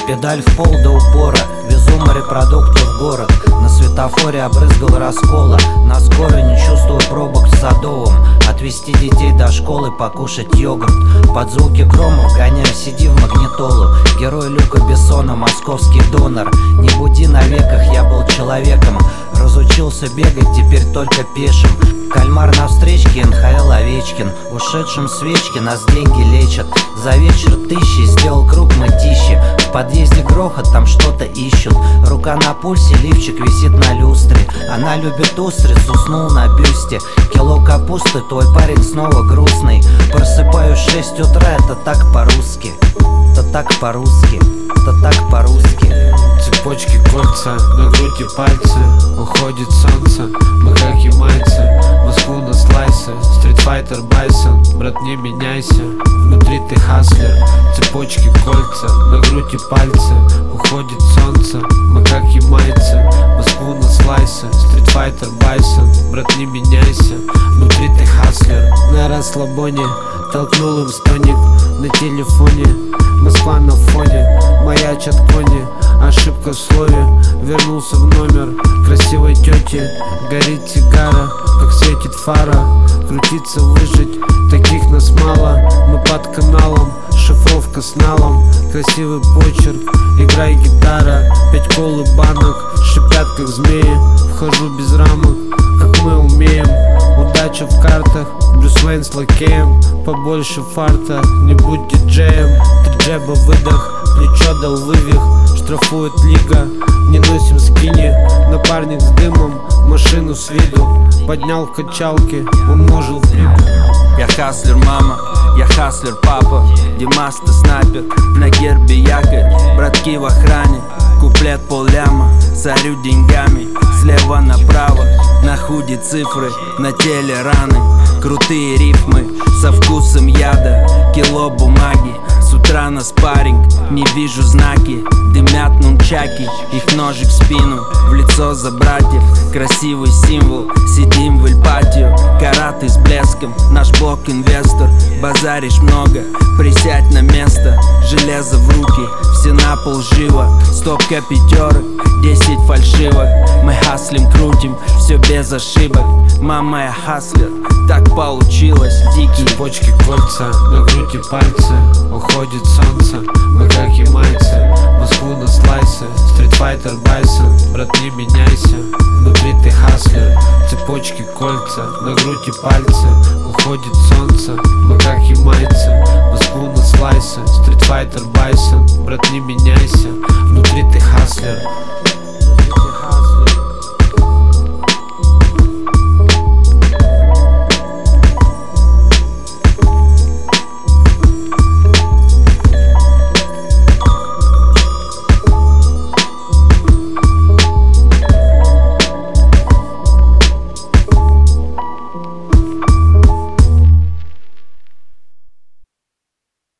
Педаль в пол до упора, везу морепродукты в город. На светофоре обрызгал раскола, на скорой не чувствую пробок в Садовом. Отвезти детей до школы, покушать йогурт. Под звуки грома гоняю CD в магнитолу. Герой Люка Бессона, московский донор. Не буди на веках, я был человеком. Разучился бегать, теперь только пешим. Кальмар на встречке, НХЛ Овечкин. Ушедшим свечки, нас деньги лечат. За вечер тысячи, сделал круг мытищи. В подъезде грохот, там что-то ищут. Рука на пульсе, лифчик висит на люстре. Она любит устриц, уснул на бюсте. Кило капусты, твой парень снова грустный. Просыпаюсь в 6 утра, это так по-русски. Это так по-русски, это так по-русски. Цепочки, кольца, на груди пальцы. Уходит солнце, мы как ямайцы. Москву на слайсы, стритфайтер Байсон. Брат, не меняйся, внутри ты хаслер. Цепочки, кольца, на груди пальцы. Уходит солнце, мы как ямайцы. Москву на слайсы, стритфайтер Байсон. Брат, не меняйся, внутри ты хаслер. На расслабоне, толкнул им стоник. На телефоне, Москва на фоне. Маячат кони, ошибка в слове. Вернулся в номер красивой тети. Горит сигара, как светит фара. Крутиться, выжить, таких нас мало. Мы под каналом, шифровка с налом. Красивый почерк, играй гитара. 5 кол и банок, шипят как змеи. Вхожу без рамок, как мы умеем. Удача в картах, Брюс Уэйн с лакеем. Побольше фарта, не будь диджеем. 3 джеба выдох, плечо дал вывих. Штрафует лига, не носим скини. Напарник с дымом, машину с виду. Поднял в качалке, умножил в прибыль. Я хаслер, мама, я хаслер, папа. Димас, ты снайпер, на гербе якорь. Братки в охране, куплет полляма. Царю деньгами, слева направо. На худи цифры, на теле раны. Крутые рифмы, со вкусом яда. Кило бумаги, с утра на спарринг. Не вижу знаки, дымят нунчаки. Их ножик в спину, в лицо за братьев. Красивый символ, сидим в эльпатио. Караты с блеском, наш блок инвестор. Базаришь много, присядь на место. Железо в руки, все на пол живо. Стопка пятерок, 10 фальшивок. Мы хаслим, крутим, все без ошибок. Мама, я хаслер, так получилось, дикий. Цепочки, кольца, на груди пальцы. Уходит солнце, мы как ямайцы. Москву на слайсы, стритфайтер Байсон. Брат, не меняйся, внутри ты хаслер. Цепочки, кольца, на груди пальцы. Уходит солнце, мы как ямайцы. Москву на слайсы, стритфайтер Байсон. Брат, не меняйся, внутри ты хаслер.